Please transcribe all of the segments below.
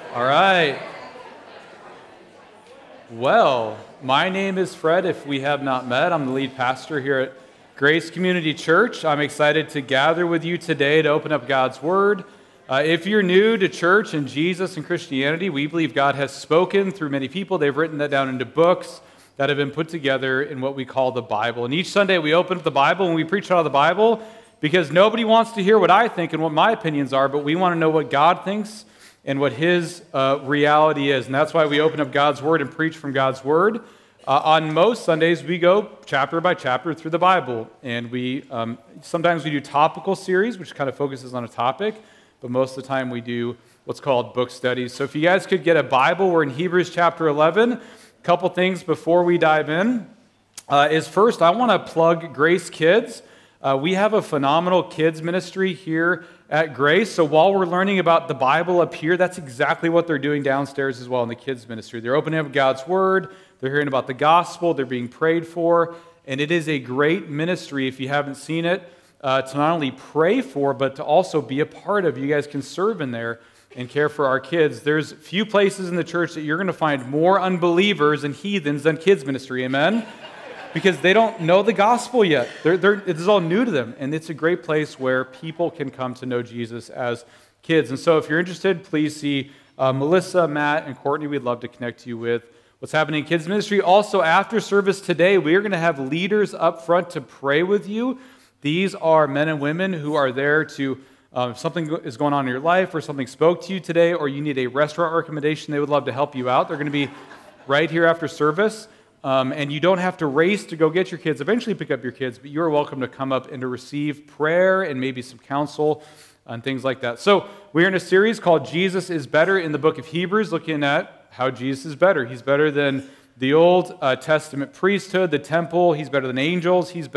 All right. Well, my name is Fred. If we have not met, I'm the lead pastor here at Grace Community Church. I'm excited to gather with you today to open up God's Word. If you're new to church and Jesus and Christianity, we believe God has spoken through many people. They've written that down into books that have been put together in what we call the Bible. And each Sunday we open up the Bible and we preach out of the Bible because nobody wants to hear what I think and what my opinions are, but we want to know what God thinks and what His reality is. And that's why we open up God's Word and preach from God's Word. On most Sundays, we go chapter by chapter through the Bible. And we sometimes we do topical series, which kind of focuses on a topic, but most of the time we do what's called book studies. So if you guys could get a Bible, we're in Hebrews chapter 11. A couple things before we dive in is first, I want to plug Grace Kids. We have a phenomenal kids ministry here at Grace. So while we're learning about the Bible up here, that's exactly what they're doing downstairs as well in the kids ministry. They're opening up God's Word, they're hearing about the gospel, they're being prayed for, and it is a great ministry if you haven't seen it, to not only pray for, but to also be a part of. You guys can serve in there and care for our kids. There's few places in the church that you're going to find more unbelievers and heathens than kids ministry, amen? Because they don't know the gospel yet. It is all new to them, and it's a great place where people can come to know Jesus as kids. And so if you're interested, please see Melissa, Matt, and Courtney. We'd love to connect you with what's happening in kids ministry. Also, after service today, we are going to have leaders up front to pray with you. These are men and women who are there to, if something is going on in your life or something spoke to you today or you need a restaurant recommendation, they would love to help you out. They're going to be right here after service. And you don't have to race to go get your kids, eventually pick up your kids, but you are welcome to come up and to receive prayer and maybe some counsel and things like that. So we're in a series called Jesus is Better in the book of Hebrews, looking at how Jesus is better. He's better than the Old Testament priesthood, the temple. He's better than angels. He's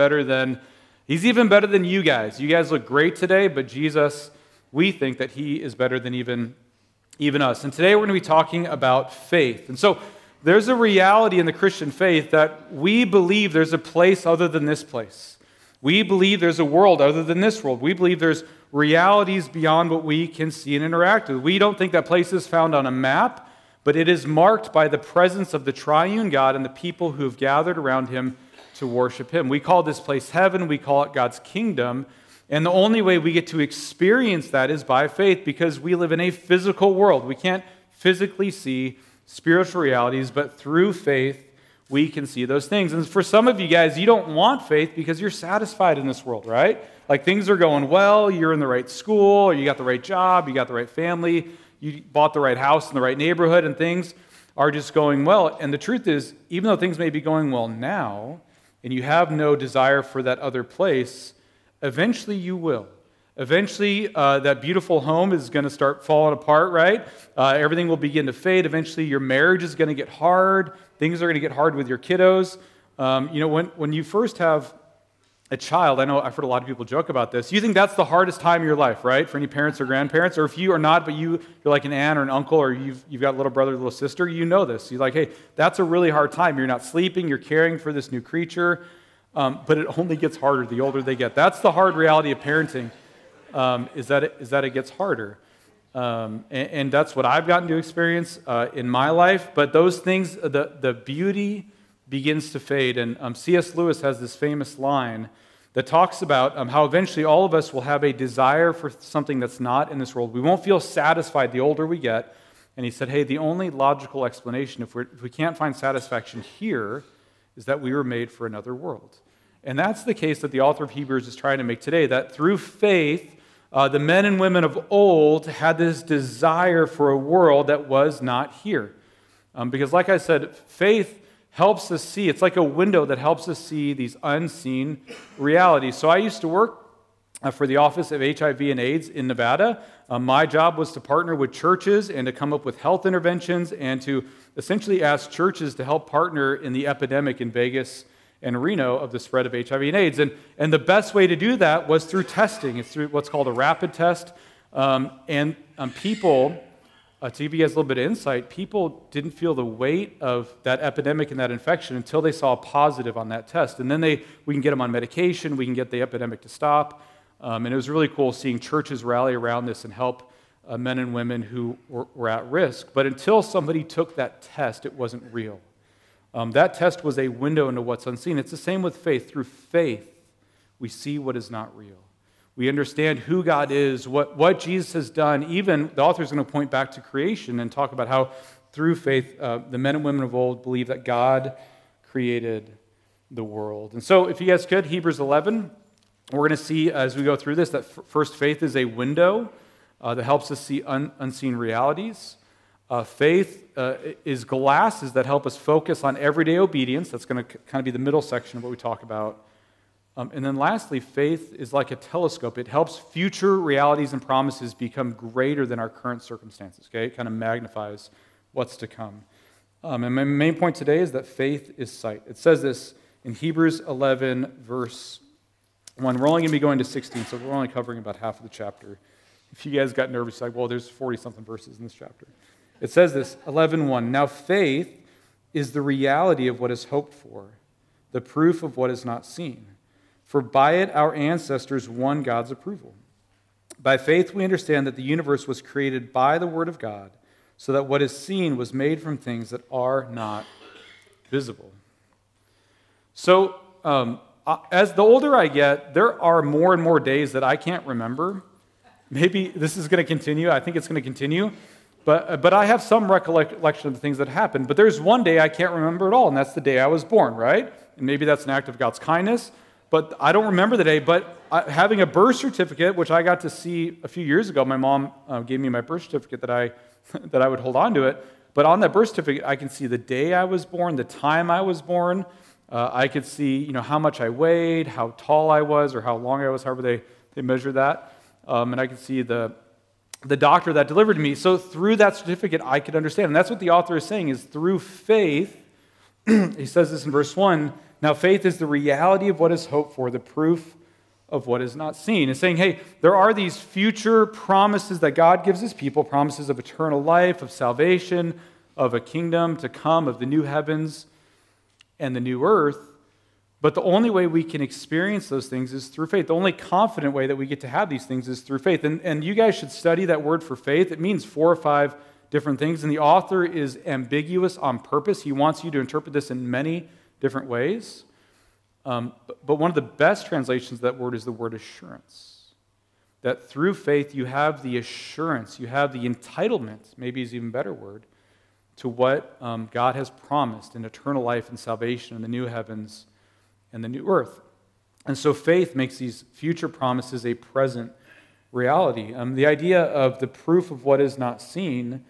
even better than you guys. You guys look great today, but Jesus, we think that He is better than even us. And today we're going to be talking about faith. And so there's a reality in the Christian faith that we believe there's a place other than this place. We believe there's a world other than this world. We believe there's realities beyond what we can see and interact with. We don't think that place is found on a map, but it is marked by the presence of the triune God and the people who have gathered around Him to worship Him. We call this place heaven. We call it God's kingdom. And the only way we get to experience that is by faith because we live in a physical world. We can't physically see spiritual realities, but through faith, we can see those things. And for some of you guys, you don't want faith because you're satisfied in this world, right? Like things are going well, you're in the right school, or you got the right job, you got the right family, you bought the right house in the right neighborhood, and things are just going well. And the truth is, even though things may be going well now, and you have no desire for that other place, eventually you will. Eventually, that beautiful home is going to start falling apart, right? Everything will begin to fade. Eventually, your marriage is going to get hard. Things are going to get hard with your kiddos. When you first have a child, I know I've heard a lot of people joke about this. You think that's the hardest time of your life, right? For any parents or grandparents, or if you are not, but you're like an aunt or an uncle, or you've got a little brother, little sister, you know this. You're like, hey, that's a really hard time. You're not sleeping. You're caring for this new creature, but it only gets harder the older they get. That's the hard reality of parenting. Is that it gets harder. And that's what I've gotten to experience in my life. But those things, the beauty begins to fade. And C.S. Lewis has this famous line that talks about how eventually all of us will have a desire for something that's not in this world. We won't feel satisfied the older we get. And he said, hey, the only logical explanation, if we can't find satisfaction here, is that we were made for another world. And that's the case that the author of Hebrews is trying to make today, that through faith, the men and women of old had this desire for a world that was not here. Because like I said, faith helps us see. It's like a window that helps us see these unseen realities. So I used to work for the Office of HIV and AIDS in Nevada. My job was to partner with churches and to come up with health interventions and to essentially ask churches to help partner in the epidemic in Vegas and Reno of the spread of HIV and AIDS. And the best way to do that was through testing. It's through what's called a rapid test. People, to give you guys a little bit of insight, people didn't feel the weight of that epidemic and that infection until they saw a positive on that test. And then we can get them on medication, we can get the epidemic to stop. And it was really cool seeing churches rally around this and help men and women who were at risk. But until somebody took that test, it wasn't real. That test was a window into what's unseen. It's the same with faith. Through faith, we see what is not real. We understand who God is, what Jesus has done. Even the author is going to point back to creation and talk about how through faith, the men and women of old believed that God created the world. And so if you guys could, Hebrews 11, we're going to see as we go through this that first, faith is a window that helps us see unseen realities. Faith is glasses that help us focus on everyday obedience. That's going to kind of be the middle section of what we talk about. And then lastly, faith is like a telescope. It helps future realities and promises become greater than our current circumstances. Okay? It kind of magnifies what's to come. And my main point today is that faith is sight. It says this in Hebrews 11, verse 1. We're only going to be going to 16, so we're only covering about half of the chapter. If you guys got nervous, like, well, there's 40-something verses in this chapter. It says this, 11:1. Now faith is the reality of what is hoped for, the proof of what is not seen. For by it our ancestors won God's approval. By faith we understand that the universe was created by the word of God, so that what is seen was made from things that are not visible. So as the older I get, there are more and more days that I can't remember. Maybe this is going to continue. I think it's going to continue. But I have some recollection of the things that happened. But there's one day I can't remember at all, and that's the day I was born, right? And maybe that's an act of God's kindness. But I don't remember the day. But having a birth certificate, which I got to see a few years ago, my mom gave me my birth certificate that I would hold on to it. But on that birth certificate, I can see the day I was born, the time I was born. I could see, how much I weighed, how tall I was, or how long I was, however they measure that. And I could see the doctor that delivered me. So through that certificate, I could understand. And that's what the author is saying, is through faith, he says this in verse 1, now faith is the reality of what is hoped for, the proof of what is not seen. It's saying, hey, there are these future promises that God gives his people, promises of eternal life, of salvation, of a kingdom to come, of the new heavens and the new earth. But the only way we can experience those things is through faith. The only confident way that we get to have these things is through faith. And you guys should study that word for faith. It means 4 or 5 different things. And the author is ambiguous on purpose. He wants you to interpret this in many different ways. But one of the best translations of that word is the word assurance. That through faith you have the assurance, you have the entitlement, maybe is an even better word, to what God has promised in eternal life and salvation in the new heavens and the new earth. And so faith makes these future promises a present reality. The idea of the proof of what is not seen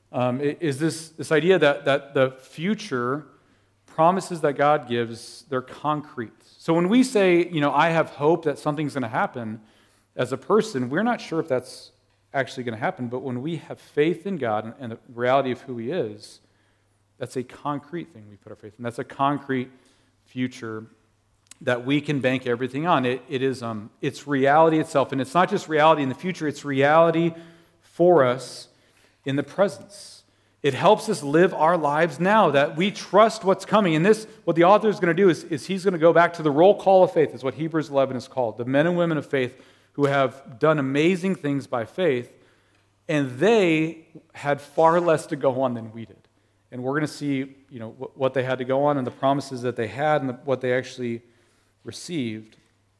is this idea that the future promises that God gives, they're concrete. So when we say, I have hope that something's going to happen as a person, we're not sure if that's actually going to happen. But when we have faith in God and the reality of who he is, that's a concrete thing we put our faith in. That's a concrete future that we can bank everything on. It's reality itself. And it's not just reality in the future, it's reality for us in the presence. It helps us live our lives now, that we trust what's coming. And this, what the author is going to do is he's going to go back to the roll call of faith, is what Hebrews 11 is called. The men and women of faith who have done amazing things by faith, and they had far less to go on than we did. And we're going to see, what they had to go on and the promises that they had and what they actually received.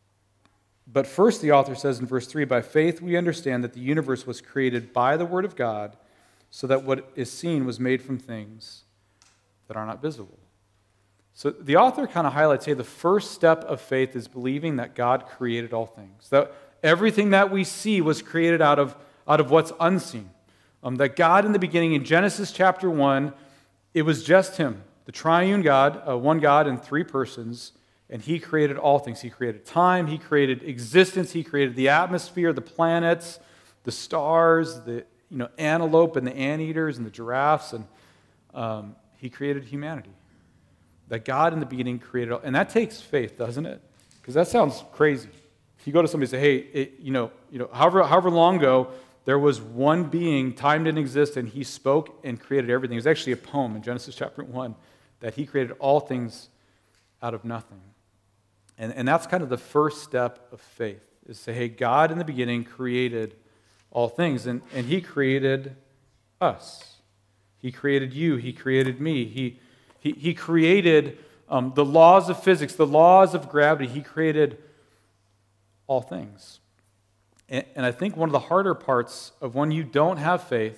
But first, the author says in verse 3, by faith we understand that the universe was created by the word of God, so that what is seen was made from things that are not visible. So the author kind of highlights, hey, the first step of faith is believing that God created all things. That everything that we see was created out of what's unseen. That God in the beginning, in Genesis chapter 1, it was just him, the triune God, one God in 3 persons, and he created all things. He created time, he created existence, he created the atmosphere, the planets, the stars, the antelope and the anteaters and the giraffes, and he created humanity. That God in the beginning created all, and that takes faith, doesn't it? Because that sounds crazy. If you go to somebody and say, hey, however long ago, there was one being, time didn't exist, and he spoke and created everything. It was actually a poem in Genesis chapter 1 that he created all things out of nothing. And that's kind of the first step of faith, is to say, hey, God in the beginning created all things. And he created us. He created you. He created me. He created the laws of physics, the laws of gravity. He created all things. And I think one of the harder parts of when you don't have faith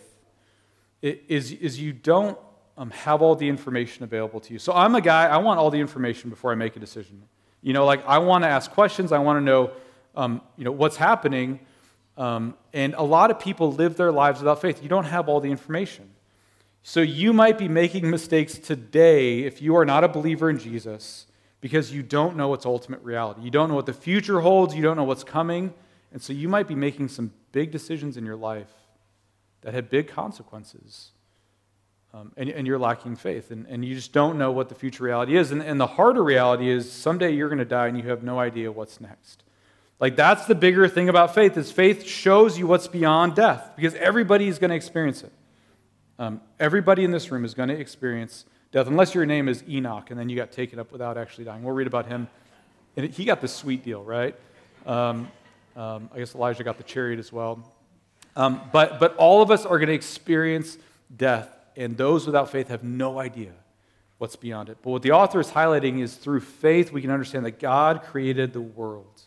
is you don't have all the information available to you. So I'm a guy, I want all the information before I make a decision. I want to ask questions. I want to know, what's happening. And a lot of people live their lives without faith. You don't have all the information. So you might be making mistakes today if you are not a believer in Jesus because you don't know its ultimate reality. You don't know what the future holds. You don't know what's coming. And so you might be making some big decisions in your life that have big consequences. And you're lacking faith. And you just don't know what the future reality is. And the harder reality is someday you're going to die and you have no idea what's next. Like, that's the bigger thing about faith, is faith shows you what's beyond death, because everybody is going to experience it. Everybody in this room is going to experience death, unless your name is Enoch, and then you got taken up without actually dying. We'll read about him. And he got the sweet deal, right? I guess Elijah got the chariot as well. But all of us are going to experience death, and those without faith have no idea what's beyond it. But what the author is highlighting is through faith we can understand that God created the world.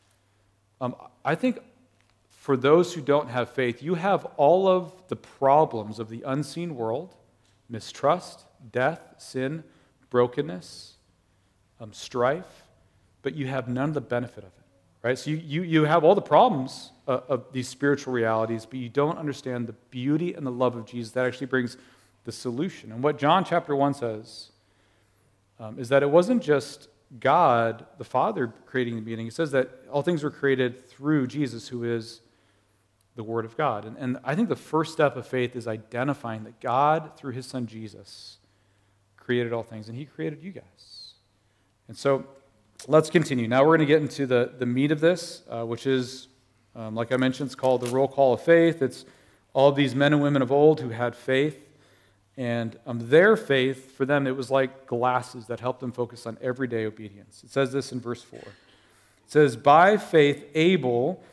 I think for those who don't have faith, you have all of the problems of the unseen world: mistrust, death, sin, brokenness, strife, but you have none of the benefit of it, right? So you have all the problems of these spiritual realities, but you don't understand the beauty and the love of Jesus that actually brings the solution. And what John chapter 1 says is that it wasn't just God, the Father, creating the beginning. It says that all things were created through Jesus, who is the Word of God. And I think the first step of faith is identifying that God, through His Son Jesus, created all things, and He created you guys. And so let's continue. Now we're going to get into the meat of this, which is, like I mentioned, it's called the roll call of faith. It's all of these men and women of old who had faith. And their faith, for them, it was like glasses that helped them focus on everyday obedience. It says this in verse 4. It says, by faith, Abel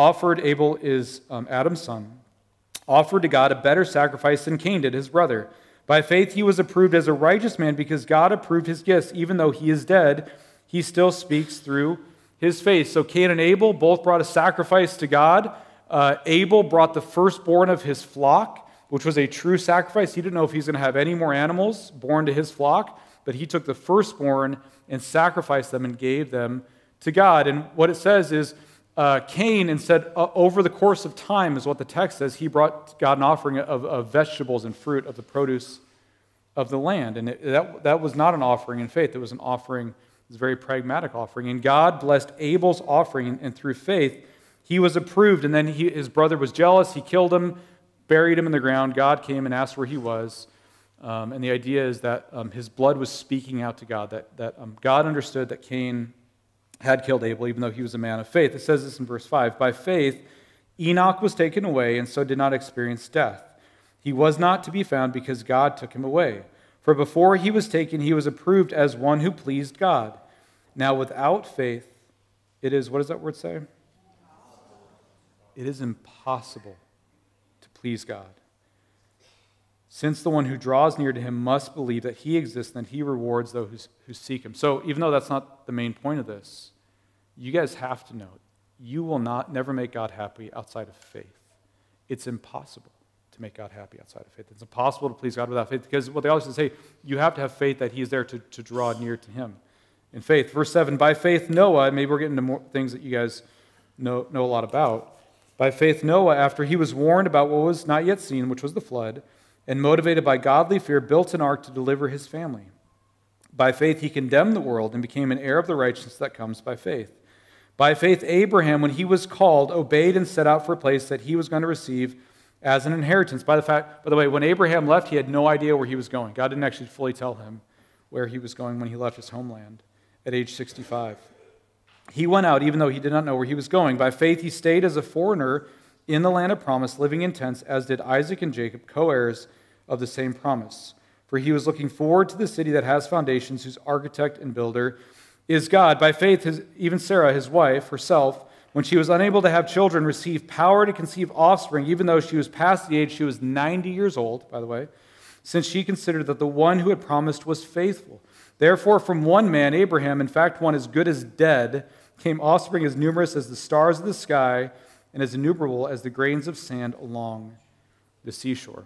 is Adam's son, offered to God a better sacrifice than Cain did, his brother. By faith, he was approved as a righteous man because God approved his gifts. Even though he is dead, he still speaks through his faith. So Cain and Abel both brought a sacrifice to God. Abel brought the firstborn of his flock, which was a true sacrifice. He didn't know if he's going to have any more animals born to his flock, but he took the firstborn and sacrificed them and gave them to God. And what it says is Cain, instead, over the course of time, is what the text says, he brought God an offering of vegetables and fruit of the produce of the land. And that was not an offering in faith. It was an offering, it was a very pragmatic offering. And God blessed Abel's offering, and through faith, he was approved. And then his brother was jealous. He killed him, buried him in the ground. God came and asked where he was. And the idea is that his blood was speaking out to God, that God understood that Cain had killed Abel, even though he was a man of faith. It says this in verse 5. By faith, Enoch was taken away and so did not experience death. He was not to be found because God took him away. For before he was taken, he was approved as one who pleased God. Now without faith, it is, what does that word say? It is impossible to please God, since the one who draws near to him must believe that he exists and that he rewards those who seek him. So even though that's not the main point of this, you guys have to know, you will never make God happy outside of faith. It's impossible to make God happy outside of faith. It's impossible to please God without faith, because what they always say, you have to have faith that he is there to draw near to him in faith. Verse 7, by faith Noah, and maybe we're getting into more things that you guys know a lot about. By faith Noah, after he was warned about what was not yet seen, which was the flood, and motivated by godly fear, built an ark to deliver his family. By faith he condemned the world and became an heir of the righteousness that comes by faith. By faith Abraham, when he was called, obeyed and set out for a place that he was going to receive as an inheritance. By the way, when Abraham left, he had no idea where he was going. God didn't actually fully tell him where he was going when he left his homeland at age 65. He went out even though he did not know where he was going. By faith he stayed as a foreigner in the land of promise, living in tents, as did Isaac and Jacob, co-heirs of the same promise. For he was looking forward to the city that has foundations, whose architect and builder is God. By faith, even Sarah, his wife, herself, when she was unable to have children, received power to conceive offspring, even though she was past the age, she was 90 years old, by the way, since she considered that the one who had promised was faithful. Therefore, from one man, Abraham, in fact, one as good as dead, came offspring as numerous as the stars of the sky and as innumerable as the grains of sand along the seashore.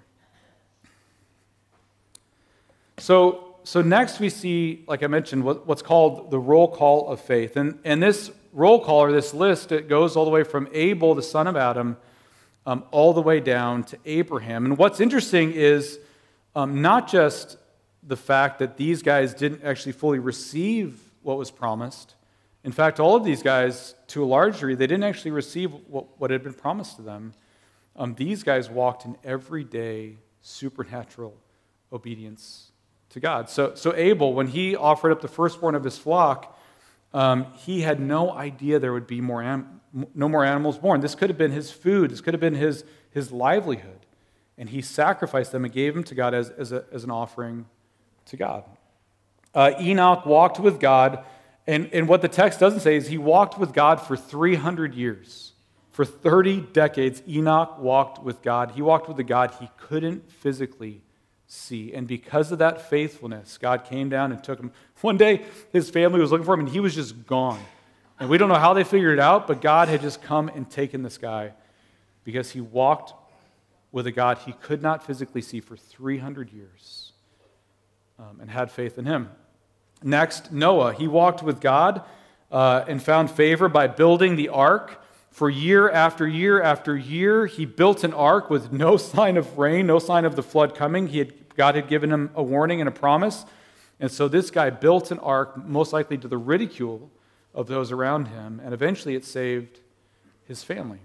So next we see, like I mentioned, what's called the roll call of faith. And this roll call, or this list, it goes all the way from Abel, the son of Adam, all the way down to Abraham. And what's interesting is not just the fact that these guys didn't actually fully receive what was promised. In fact, all of these guys, to a large degree, they didn't actually receive what had been promised to them. These guys walked in everyday supernatural obedience to God. So Abel, when he offered up the firstborn of his flock, he had no idea there would be no more animals born. This could have been his food. This could have been his livelihood. And he sacrificed them and gave them to God as an offering to God. Enoch walked with God, and what the text doesn't say is he walked with God for 300 years. For 30 decades, Enoch walked with God. He walked with the God he couldn't physically see. And because of that faithfulness, God came down and took him. One day, his family was looking for him, and he was just gone. And we don't know how they figured it out, but God had just come and taken this guy because he walked with a God he could not physically see for 300 years and had faith in him. Next, Noah. He walked with God and found favor by building the ark. For year after year after year, he built an ark with no sign of rain, no sign of the flood coming. God had given him a warning and a promise. And so this guy built an ark, most likely to the ridicule of those around him, and eventually it saved his family.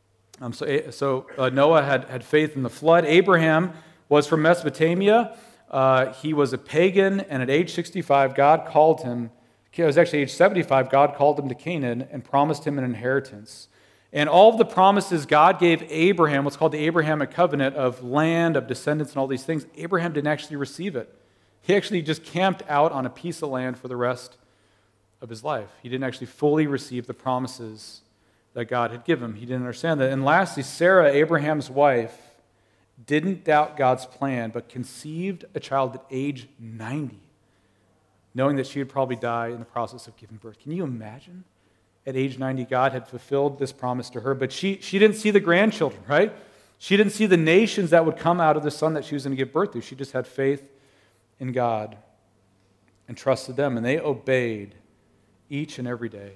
So Noah had faith in the flood. Abraham was from Mesopotamia. He was a pagan, and at age 65, God called him. It was actually age 75, God called him to Canaan and promised him an inheritance. And all of the promises God gave Abraham, what's called the Abrahamic covenant of land, of descendants, and all these things, Abraham didn't actually receive it. He actually just camped out on a piece of land for the rest of his life. He didn't actually fully receive the promises that God had given him. He didn't understand that. And lastly, Sarah, Abraham's wife, didn't doubt God's plan, but conceived a child at age 90, knowing that she would probably die in the process of giving birth. Can you imagine? At age 90, God had fulfilled this promise to her, but she didn't see the grandchildren, right? She didn't see the nations that would come out of the son that she was going to give birth to. She just had faith in God and trusted them, and they obeyed each and every day.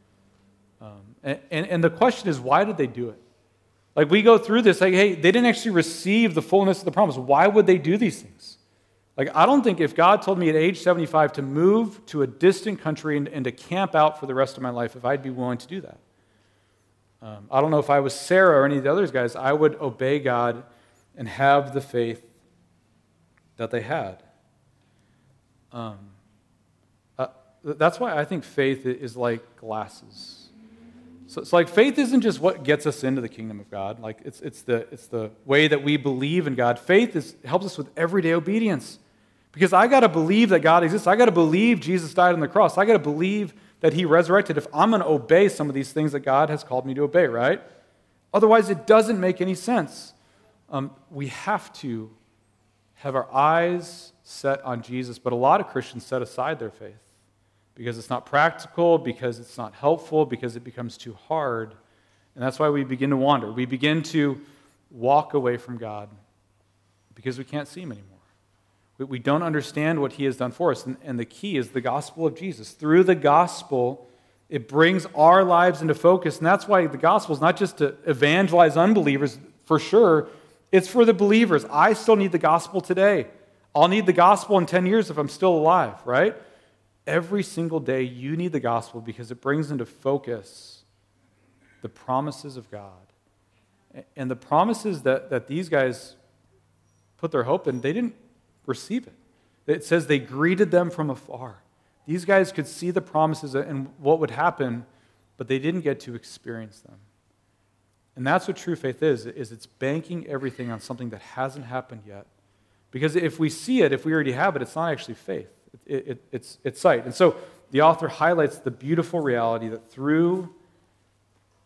And the question is, why did they do it? Like, we go through this, like, hey, they didn't actually receive the fullness of the promise. Why would they do these things? Like, I don't think if God told me at age 75 to move to a distant country and to camp out for the rest of my life, if I'd be willing to do that. I don't know if I was Sarah or any of the other guys, I would obey God and have the faith that they had. That's why I think faith is like glasses. So it's like faith isn't just what gets us into the kingdom of God. Like it's the way that we believe in God. Faith helps us with everyday obedience. Because I got to believe that God exists. I got to believe Jesus died on the cross. I got to believe that he resurrected if I'm going to obey some of these things that God has called me to obey, right? Otherwise, it doesn't make any sense. We have to have our eyes set on Jesus, but a lot of Christians set aside their faith because it's not practical, because it's not helpful, because it becomes too hard. And that's why we begin to wander. We begin to walk away from God because we can't see him anymore. We don't understand what he has done for us. And the key is the gospel of Jesus. Through the gospel, it brings our lives into focus. And that's why the gospel is not just to evangelize unbelievers, for sure. It's for the believers. I still need the gospel today. I'll need the gospel in 10 years if I'm still alive, right? Every single day you need the gospel because it brings into focus the promises of God. And the promises that these guys put their hope in, they didn't receive it. It says they greeted them from afar. These guys could see the promises and what would happen, but they didn't get to experience them. And that's what true faith is it's banking everything on something that hasn't happened yet. Because if we see it, if we already have it, it's not actually faith. It's sight. And so the author highlights the beautiful reality that through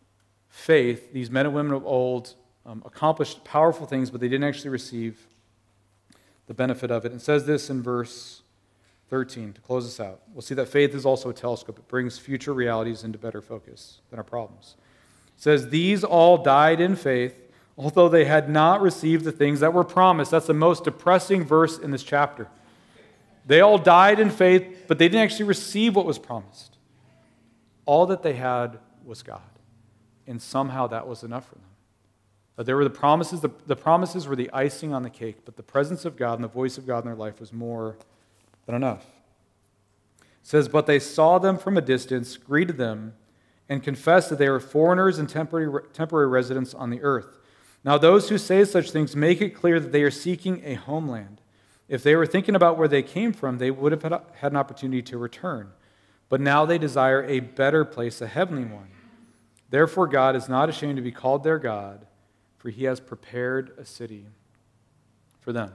faith, these men and women of old accomplished powerful things, but they didn't actually receive the benefit of it. It says this in verse 13 to close us out. We'll see that faith is also a telescope. It brings future realities into better focus than our problems. It says, these all died in faith, although they had not received the things that were promised. That's the most depressing verse in this chapter. They all died in faith, but they didn't actually receive what was promised. All that they had was God. And somehow that was enough for them. There were the promises. The promises were the icing on the cake, but the presence of God and the voice of God in their life was more than enough. It says, but they saw them from a distance, greeted them, and confessed that they were foreigners and temporary residents on the earth. Now those who say such things make it clear that they are seeking a homeland. If they were thinking about where they came from, they would have had an opportunity to return. But now they desire a better place, a heavenly one. Therefore God is not ashamed to be called their God, for he has prepared a city for them.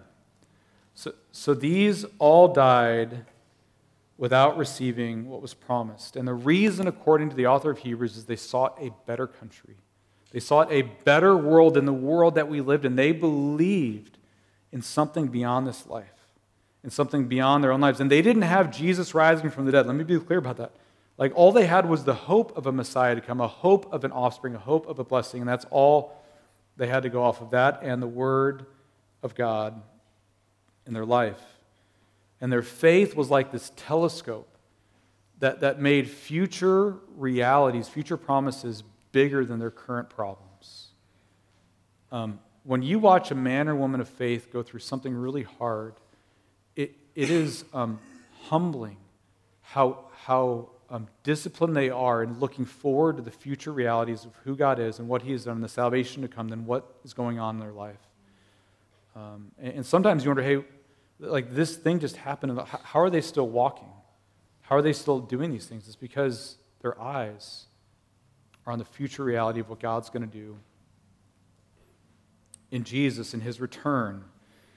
So these all died without receiving what was promised. And the reason, according to the author of Hebrews, is they sought a better country. They sought a better world than the world that we lived in. They believed in something beyond this life, in something beyond their own lives. And they didn't have Jesus rising from the dead. Let me be clear about that. Like, all they had was the hope of a Messiah to come, a hope of an offspring, a hope of a blessing, and that's all they had to go off of, that and the Word of God in their life. And their faith was like this telescope that made future realities, future promises bigger than their current problems. When you watch a man or woman of faith go through something really hard, it is humbling how disciplined they are in looking forward to the future realities of who God is and what He has done and the salvation to come than what is going on in their life. And sometimes you wonder, hey, like, this thing just happened. How are they still walking? How are they still doing these things? It's because their eyes are on the future reality of what God's going to do in Jesus, in His return.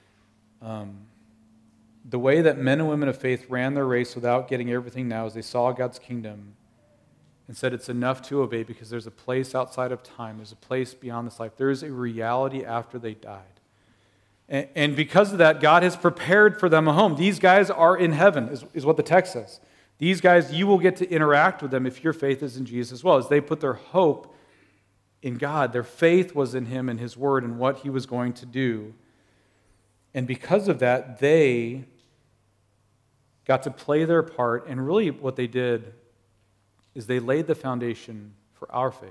The way that men and women of faith ran their race without getting everything now is they saw God's kingdom and said it's enough to obey because there's a place outside of time. There's a place beyond this life. There is a reality after they died. And because of that, God has prepared for them a home. These guys are in heaven, is what the text says. These guys, you will get to interact with them if your faith is in Jesus as well. As they put their hope in God, their faith was in Him and His Word and what He was going to do. And because of that, they got to play their part. And really what they did is they laid the foundation for our faith.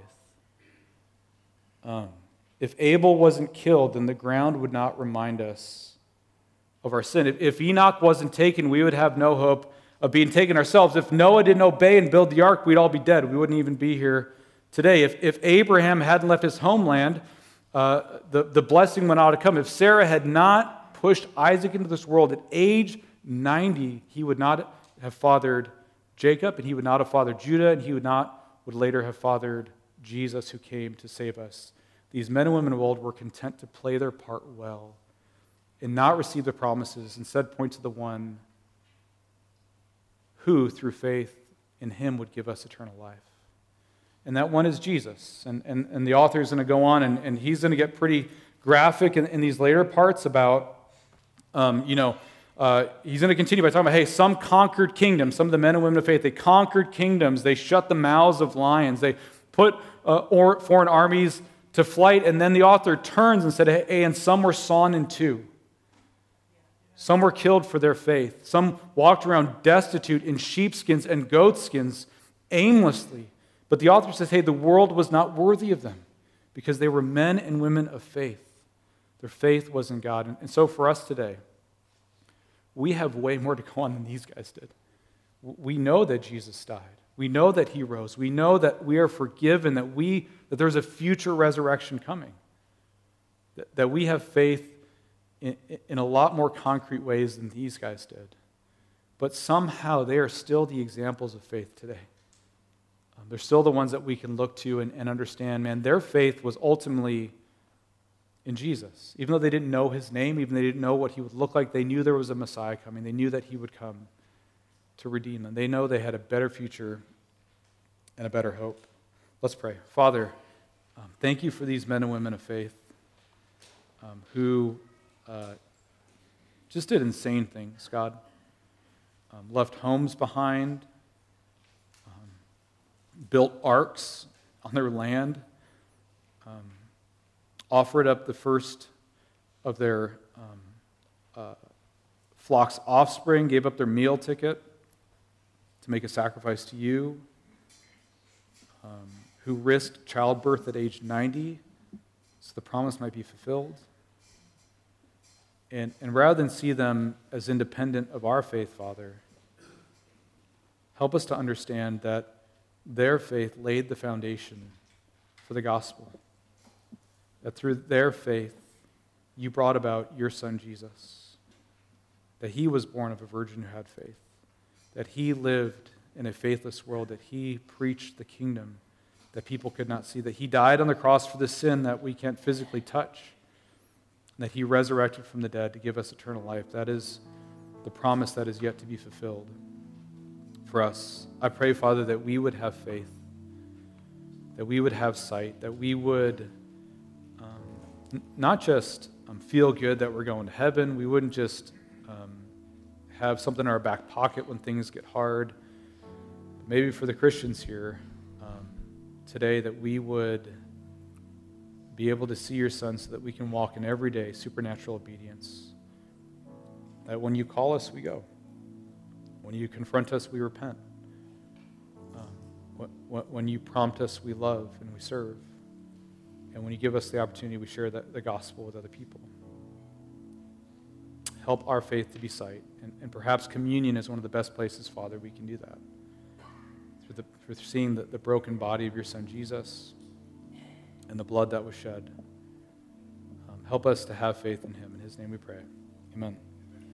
If Abel wasn't killed, then the ground would not remind us of our sin. If Enoch wasn't taken, we would have no hope of being taken ourselves. If Noah didn't obey and build the ark, we'd all be dead. We wouldn't even be here today. If Abraham hadn't left his homeland, the blessing would not have come. If Sarah had not pushed Isaac into this world at age 90, he would not have fathered Jacob, and he would not have fathered Judah, and he would later have fathered Jesus, who came to save us. These men and women of old were content to play their part well and not receive the promises, instead point to the one who, through faith in Him, would give us eternal life. And that one is Jesus. And the author is going to go on, and he's going to get pretty graphic in these later parts about, he's going to continue by talking about, hey, some conquered kingdoms. Some of the men and women of faith, they conquered kingdoms. They shut the mouths of lions. They put foreign armies to flight, and then the author turns and said, hey, and some were sawn in two. Some were killed for their faith. Some walked around destitute in sheepskins and goatskins aimlessly. But the author says, hey, the world was not worthy of them because they were men and women of faith. Their faith was in God. And so for us today, we have way more to go on than these guys did. We know that Jesus died. We know that He rose. We know that we are forgiven, that there's a future resurrection coming, that we have faith in a lot more concrete ways than these guys did. But somehow they are still the examples of faith today. They're still the ones that we can look to and understand, man, their faith was ultimately in Jesus. Even though they didn't know His name, even though they didn't know what He would look like, they knew there was a Messiah coming. They knew that He would come to redeem them. They know they had a better future and a better hope. Let's pray. Father, Thank you for these men and women of faith who just did insane things, God. Left homes behind, built arks on their land, offered up the first of their flock's offspring, gave up their meal ticket to make a sacrifice to you, who risked childbirth at age 90 so the promise might be fulfilled. And rather than see them as independent of our faith, Father, help us to understand that their faith laid the foundation for the gospel. That through their faith, you brought about your son Jesus. That he was born of a virgin who had faith. That he lived in a faithless world. That he preached the kingdom that people could not see. That he died on the cross for the sin that we can't physically touch. And that he resurrected from the dead to give us eternal life. That is the promise that is yet to be fulfilled for us. I pray, Father, that we would have faith, that we would have sight, that we would not just feel good that we're going to heaven. We wouldn't just have something in our back pocket when things get hard. But maybe for the Christians here today, that we would be able to see your son so that we can walk in everyday supernatural obedience. That when you call us, we go. When you confront us, we repent. When you prompt us, we love and we serve. And when you give us the opportunity, we share the gospel with other people. Help our faith to be sight. And perhaps communion is one of the best places, Father, we can do that. Through seeing the broken body of your son, Jesus, and the blood that was shed. Help us to have faith in him. In his name we pray. Amen.